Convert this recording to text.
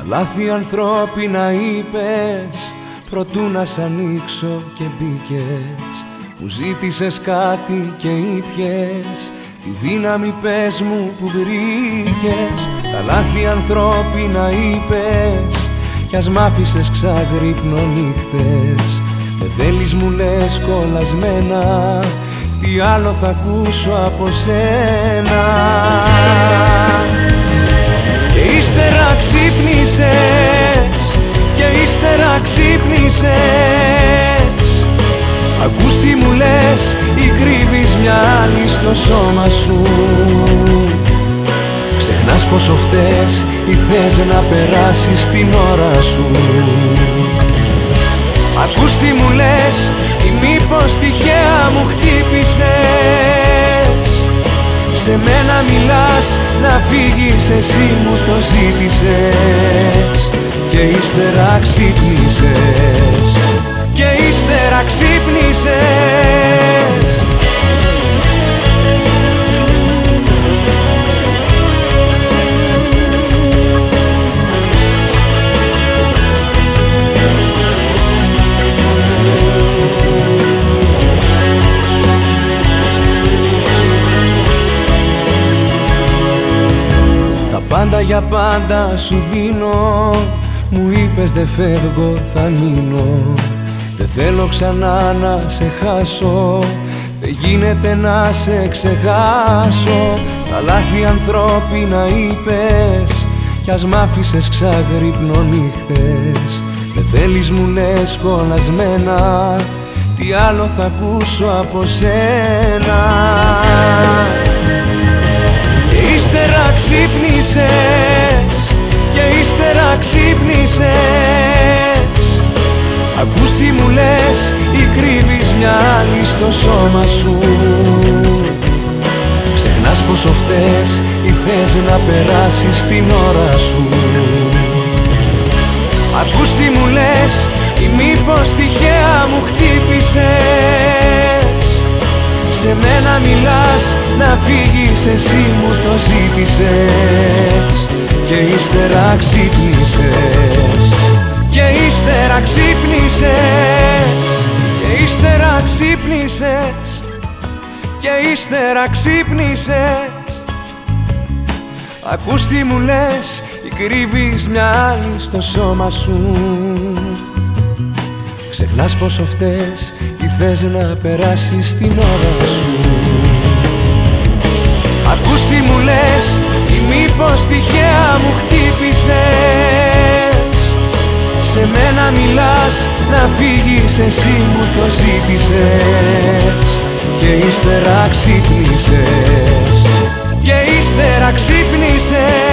λάθη ανθρώπινα είπες προτού να σ' ανοίξω και μπήκες. Μου ζήτησες κάτι και ήπιες τη δύναμη πες μου που βρήκες. Τα λάθη ανθρώπινα είπες κι ας μ' άφησες ξαγρύπνο νύχτες. Δεν θέλεις μου λες κολλασμένα, τι άλλο θα ακούσω από σένα. Και ύστερα ξύπνησες, και ύστερα ξύπνησες. Ακούς τι μου λες ή κρύβεις μια άλλη στο σώμα σου. Ξεχνάς πόσο φταίς ή θες να περάσεις την ώρα σου. Ακούς τι μου λες ή μήπως τυχαία μου χτύπησες. Σε μένα μιλάς, να φύγεις εσύ μου το ζήτησες. Και ύστερα ξύπνησες, και ύστερα ξύπνησες. Πάντα για πάντα σου δίνω, μου είπες δε φεύγω θα μείνω. Δεν θέλω ξανά να σε χάσω, δεν γίνεται να σε ξεχάσω. Τα λάθη ανθρώπινα είπες κι ας μ' άφησες ξαγρύπνο νύχτες. Δεν θέλεις μου λες κολλασμένα, τι άλλο θα ακούσω από σένα. Και ύστερα ξύπνησες, και ύστερα ξύπνησες. Ακούς τι μου λες ή κρύβεις μια άλλη στο σώμα σου. Ξεχνάς πόσο φταίς ή θες να περάσεις την ώρα σου. Ακούς τι μου λες ή μήπως τυχαία μου χτύπησες. Σε μένα μιλάς, να φύγεις εσύ μου το ζήτησες. Και ύστερα ξύπνησες, και ύστερα ξύπνησες. Και ύστερα ξύπνησες, και ύστερα ξύπνησες. Ακούς τι μου λες ή κρύβεις μια άλλη στο σώμα σου. Ξεχνάς πόσο φταίς ή θες να περάσεις την ώρα σου. Ακούς τι μου λες ή μήπως τυχαία μου χτύπησες. Σε μένα μιλάς, να φύγεις εσύ μου το ζήτησες. Και ύστερα ξύπνησες, και ύστερα ξύπνησες.